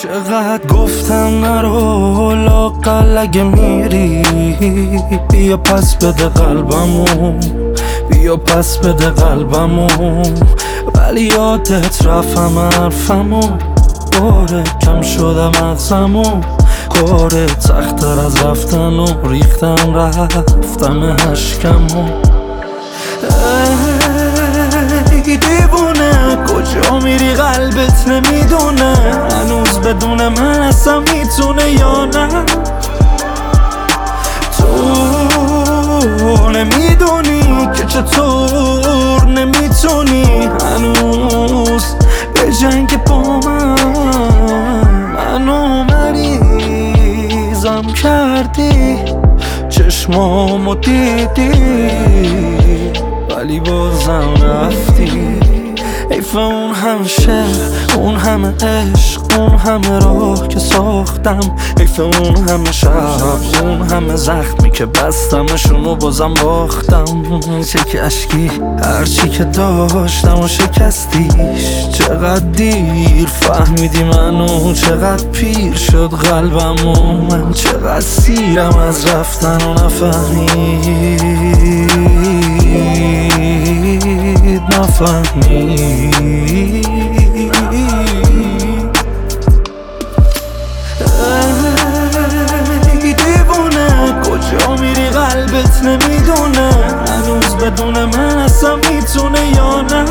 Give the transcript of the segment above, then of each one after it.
چقدر گفتم نرو لااقل اگه میری بیا پس بده قلبمو، بیا پس بده قلبمو. ولی یادت رفتم حرفمو، باره کم شدم مغزمو. کارت سخت‌تر از رفتن و ریختم رفتم اشکمو. ای دیوونه کجا میری قلبت نمیدونه، هنوز بدون من اصلا میتونه یا نه. تو نمیدونی که چطور نمیتونی هنوز به جنگ با منو مریضم کردی، چشمامو دیدی ولی بازم رفتی. حیف اون همه شعر، اون همه عشق، اون همه راه که ساختم. حیف اون همه شب، اون همه زخمی که بستمشونو بازم باختم. چه اشکی هرچی که داشتم و شکستیش. چقدر دیر فهمیدی منو، چقدر پیر شد قلبم و من چقدر سیرم از رفتن و نفهمید. ای دیوونه کجا میری قلبت نمیدونه، هنوز بدون من اصلا میتونه یا نه.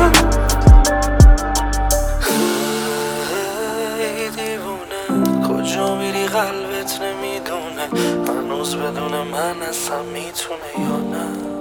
ای دیوونه کجا میری قلبت نمیدونه، هنوز بدون من اصلا میتونه یا نه.